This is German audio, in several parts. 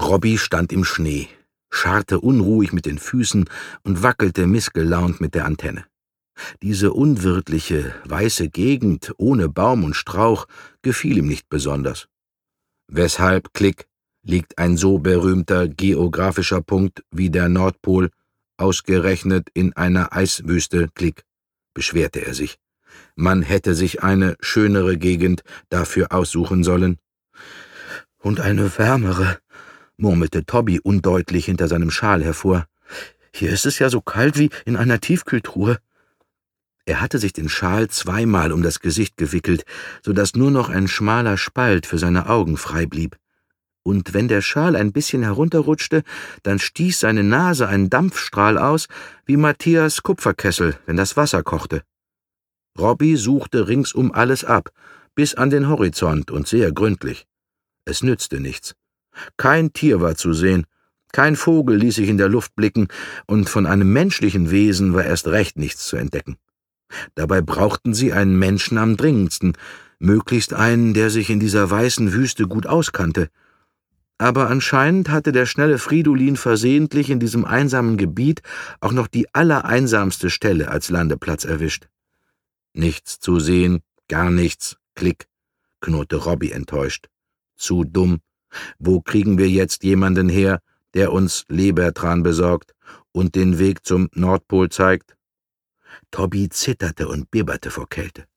Robby stand im Schnee, scharrte unruhig mit den Füßen und wackelte missgelaunt mit der Antenne. Diese unwirtliche, weiße Gegend ohne Baum und Strauch gefiel ihm nicht besonders. Weshalb, Klick, liegt ein so berühmter geografischer Punkt wie der Nordpol ausgerechnet in einer Eiswüste, Klick, beschwerte er sich. Man hätte sich eine schönere Gegend dafür aussuchen sollen. Und eine wärmere, murmelte Tobby undeutlich hinter seinem Schal hervor. Hier ist es ja so kalt wie in einer Tiefkühltruhe. Er hatte sich den Schal zweimal um das Gesicht gewickelt, so dass nur noch ein schmaler Spalt für seine Augen frei blieb. Und wenn der Schal ein bisschen herunterrutschte, dann stieß seine Nase einen Dampfstrahl aus, wie Matthias Kupferkessel, wenn das Wasser kochte. Robby suchte ringsum alles ab, bis an den Horizont und sehr gründlich. Es nützte nichts. Kein Tier war zu sehen, kein Vogel ließ sich in der Luft blicken, und von einem menschlichen Wesen war erst recht nichts zu entdecken. Dabei brauchten sie einen Menschen am dringendsten, möglichst einen, der sich in dieser weißen Wüste gut auskannte. Aber anscheinend hatte der schnelle Fridolin versehentlich in diesem einsamen Gebiet auch noch die allereinsamste Stelle als Landeplatz erwischt. Nichts zu sehen, gar nichts, Klick, knurrte Robby enttäuscht. Zu dumm. Wo kriegen wir jetzt jemanden her, der uns Lebertran besorgt und den Weg zum Nordpol zeigt? Tobby zitterte und bibberte vor Kälte.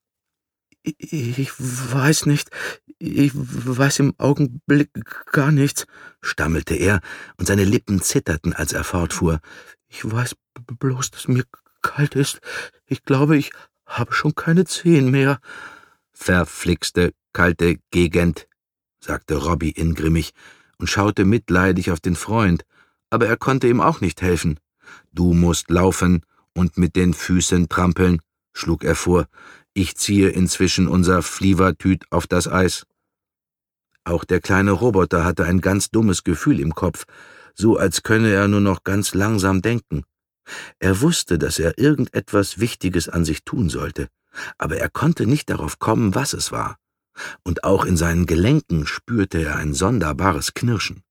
Ich weiß nicht, ich weiß im Augenblick gar nichts, stammelte er, und seine Lippen zitterten, als er fortfuhr. Ich weiß bloß, dass mir kalt ist. Ich glaube, ich habe schon keine Zehen mehr. Verflixte, kalte Gegend, sagte Robby ingrimmig und schaute mitleidig auf den Freund, aber er konnte ihm auch nicht helfen. Du musst laufen und mit den Füßen trampeln, schlug er vor. Ich ziehe inzwischen unser Flievertüt auf das Eis. Auch der kleine Roboter hatte ein ganz dummes Gefühl im Kopf, so als könne er nur noch ganz langsam denken. Er wusste, dass er irgendetwas Wichtiges an sich tun sollte, aber er konnte nicht darauf kommen, was es war. Und auch in seinen Gelenken spürte er ein sonderbares Knirschen.